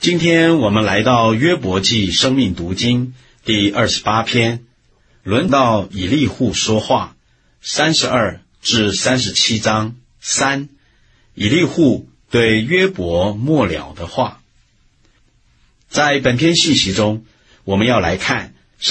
今天我们来到约伯记生命读经第28篇，轮到以利户说话，32至37章3，以利户对约伯末了的话。在本篇信息中，我们要来看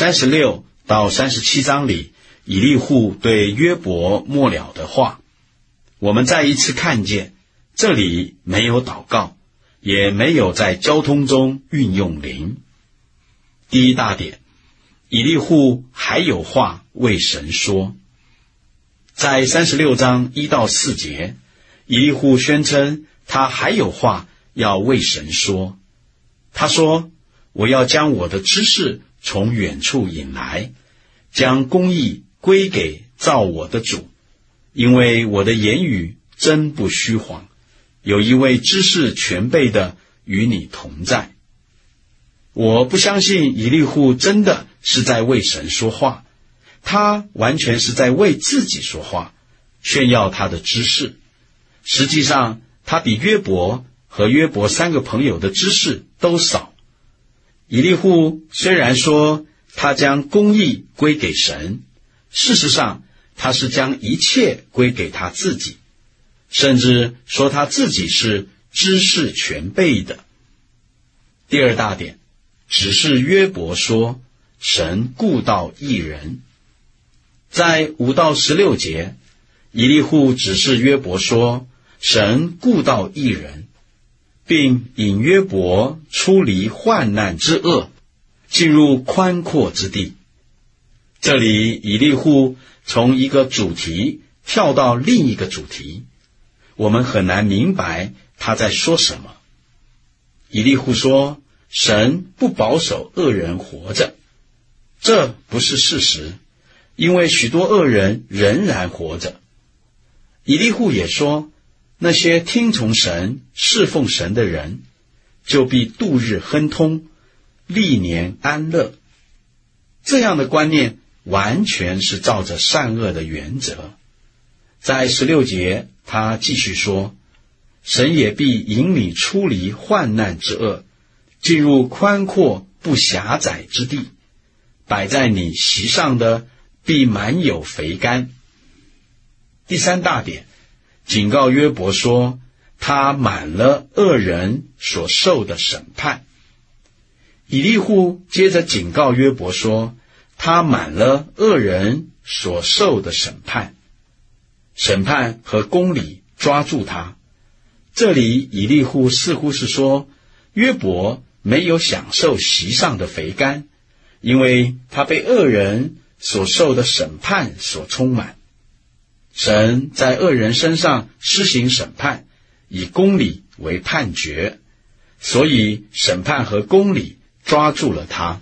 36到37章里以利户对约伯末了的话。我们再一次看见，这里没有祷告，也没有在交通中运用灵。第一大点，以利户还有话为神说。在36章1到4节，以利户宣称他还有话要为神说。他说，我要将我的知识从远处引来，将公义归给造我的主，因为我的言语真不虚谎，有一位知识全备的与你同在。我不相信以利户真的是在为神说话，他完全是在为自己说话，炫耀他的知识。实际上，他比约伯和约伯3个朋友的知识都少。以利户虽然说他将公义归给神，事实上他是将一切归给他自己，甚至说他自己是知识全备的。第二大点，只是约伯说神顾到义人。在5到16节，以利户只是约伯说神顾到义人，并引约伯出离患难之恶，进入宽阔之地。这里以利户从一个主题跳到另一个主题，我们很难明白他在说什么。以利户说神不保守恶人活着，这不是事实，因为许多恶人仍然活着。以利户也说，那些听从神侍奉神的人，就必度日亨通，历年安乐。这样的观念完全是照着善恶的原则。在16节他继续说，神也必引你出离患难之恶，进入宽阔不狭窄之地，摆在你席上的必满有肥甘。第三大点，警告约伯说他满了恶人所受的审判。以利户接着警告约伯说他满了恶人所受的审判。审判和公理抓住他。这里以利户似乎是说约伯没有享受席上的肥甘，因为他被恶人所受的审判所充满。神在恶人身上施行审判，以公理为判决，所以审判和公理抓住了他。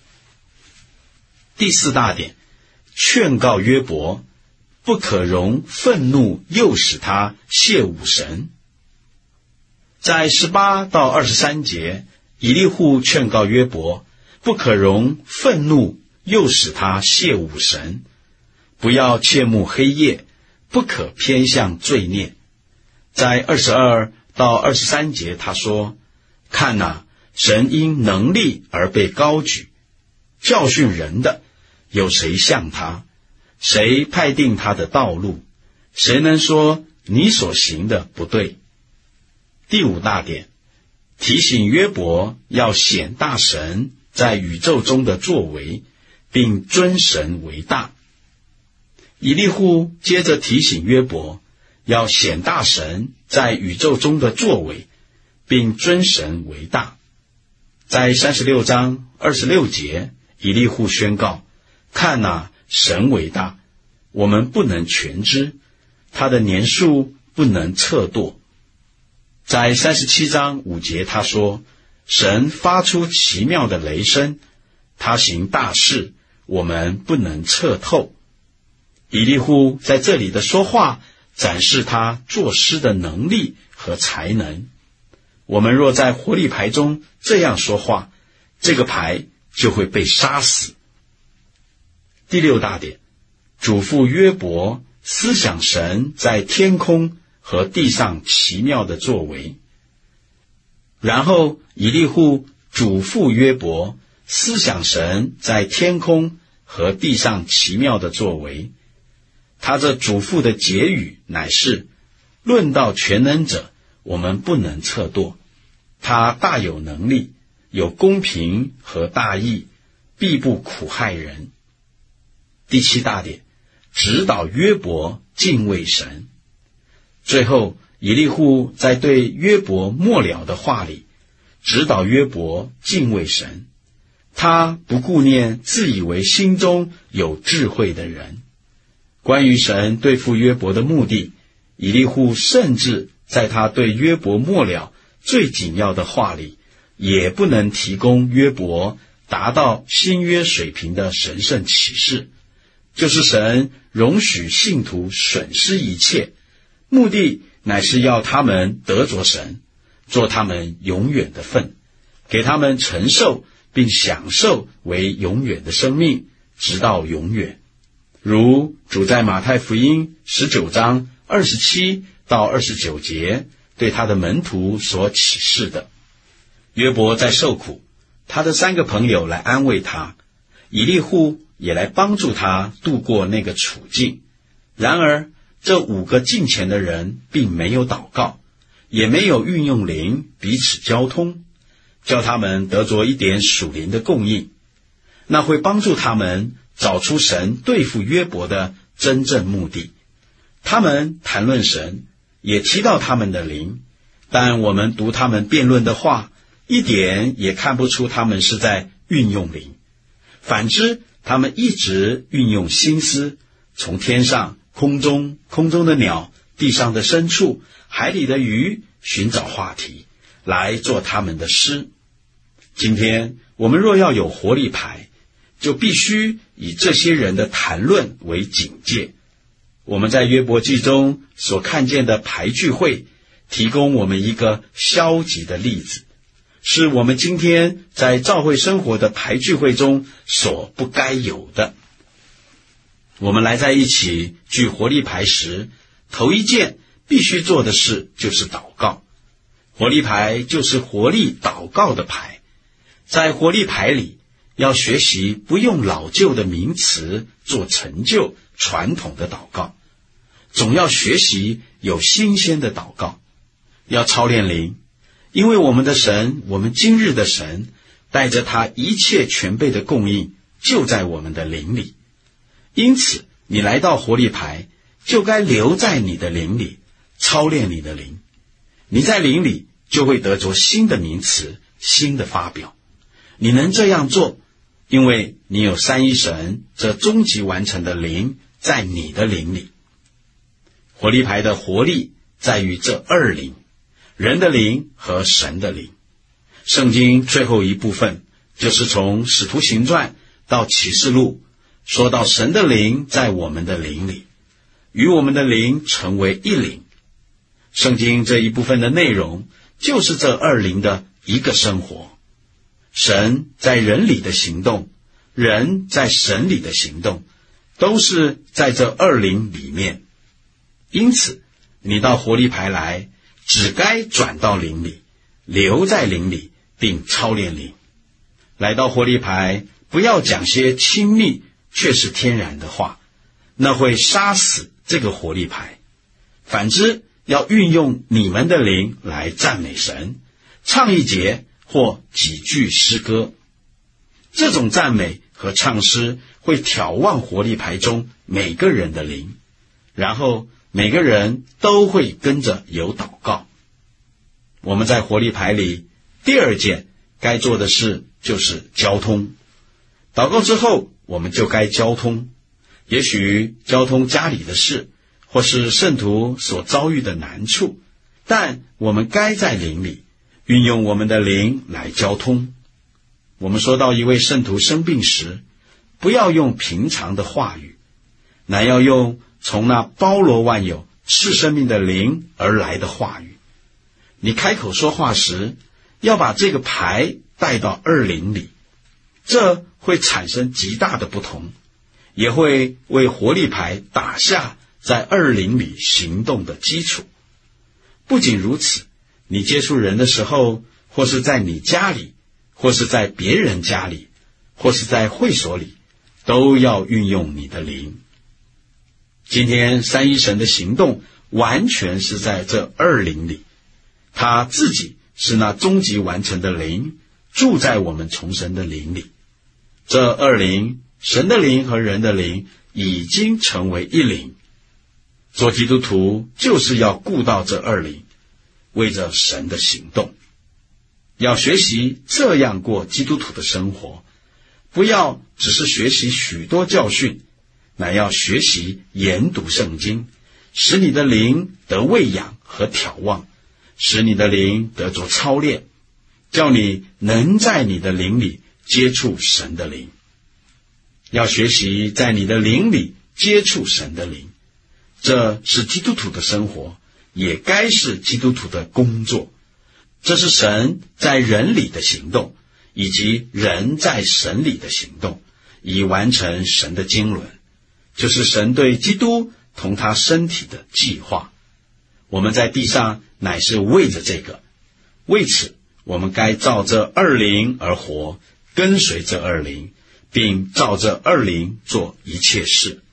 第四大点，劝告约伯不可容愤怒诱使他亵渎神。在18到23节，以利户劝告约伯不可容愤怒诱使他亵渎神，不要切慕黑夜，不可偏向罪孽。在22到23节他说，看哪，神因能力而被高举，教训人的有谁像他？谁派定他的道路？谁能说你所行的不对？第五大点，提醒约伯要显大神在宇宙中的作为，并尊神为大。以利户接着提醒约伯要显大神在宇宙中的作为，并尊神为大。在36章26节，以利户宣告，看哪，神为大，我们不能全知，他的年数不能测度。在37章5节他说，神发出奇妙的雷声，他行大事，我们不能测透。以利户在这里的说话展示他作诗的能力和才能。我们若在活力牌中这样说话，这个牌就会被杀死。第六大点，嘱咐约伯思想神在天空和地上奇妙的作为。 然后以利户嘱咐约伯思想神在天空和地上奇妙的作为。他这嘱咐的结语乃是：论到全能者，我们不能测度，他大有能力，有公平和大义，必不苦害人。第七大点，指导约伯敬畏神。最后以利户在对约伯末了的话里，指导约伯敬畏神。他不顾念自以为心中有智慧的人。关于神对付约伯的目的，以利户甚至在他对约伯末了最紧要的话里，也不能提供约伯达到新约水平的神圣启示，就是神容许信徒损失一切，目的乃是要他们得着神，做他们永远的份，给他们承受并享受为永远的生命，直到永远。如主在马太福音19章27到29节对他的门徒所启示的。约伯在受苦，他的3个朋友来安慰他，以利户也来帮助他度过那个处境。然而这5个敬虔的人并没有祷告，也没有运用灵彼此交通，叫他们得着一点属灵的供应，那会帮助他们找出神对付约伯的真正目的。他们谈论神，也提到他们的灵，但我们读他们辩论的话，一点也看不出他们是在运用灵。反之，他们一直运用心思，从天上、空中的鸟、地上的牲畜、海里的鱼寻找话题，来做他们的诗。今天我们若要有活力牌，就必须以这些人的谈论为警戒。我们在约伯记中所看见的牌聚会，提供我们一个消极的例子，是我们今天在教会生活的牌聚会中所不该有的。我们来在一起聚活力牌时，头一件必须做的事就是祷告。活力牌就是活力祷告的牌。在活力牌里，要学习不用老旧的名词做成就传统的祷告，总要学习有新鲜的祷告，要操练灵，因为我们的神，我们今日的神，带着他一切全备的供应，就在我们的灵里。因此你来到活力牌，就该留在你的灵里，操练你的灵。你在灵里就会得着新的名词，新的发表。你能这样做，因为你有三一神这终极完成的灵在你的灵里。活力牌的活力在于这2灵，人的灵和神的灵。圣经最后一部分就是从使徒行传到启示录，说到神的灵在我们的灵里，与我们的灵成为一灵。圣经这一部分的内容就是这2灵的一个生活。神在人里的行动，人在神里的行动，都是在这2灵里面。因此你到活力牌来，只该转到灵里，留在灵里，并操练灵。来到活力牌，不要讲些亲密却是天然的话，那会杀死这个活力牌。反之，要运用你们的灵来赞美神，唱一节或几句诗歌。这种赞美和唱诗会挑旺活力牌中每个人的灵，然后每个人都会跟着有祷告。我们在活力牌里第2件该做的事就是交通。祷告之后，我们就该交通，也许交通家里的事，或是圣徒所遭遇的难处，但我们该在灵里运用我们的灵来交通。我们说到一位圣徒生病时，不要用平常的话语，乃要用从那包罗万有赐生命的灵而来的话语。你开口说话时，要把这个牌带到2灵里，这会产生极大的不同，也会为活力牌打下在2灵里行动的基础。不仅如此，你接触人的时候， 或是在你家里，或是在别人家里，或是在会所里，都要运用你的灵。今天三一神的行动完全是在这二灵里，他自己是那终极完成的灵，住在我们重生的灵里。这二灵，神的灵和人的灵，已经成为一灵。做基督徒就是要顾到这二灵，为着神的行动，要学习这样过基督徒的生活，不要只是学习许多教训，乃要学习研读圣经，使你的灵得喂养和眺望，使你的灵得着操练，叫你能在你的灵里接触神的灵。要学习在你的灵里接触神的灵，这是基督徒的生活，也该是基督徒的工作。这是神在人里的行动，以及人在神里的行动，以完成神的经纶，就是神对基督同他身体的计划。我们在地上乃是为着这个，为此我们该照这二灵而活，跟随这二灵，并照这二灵做一切事。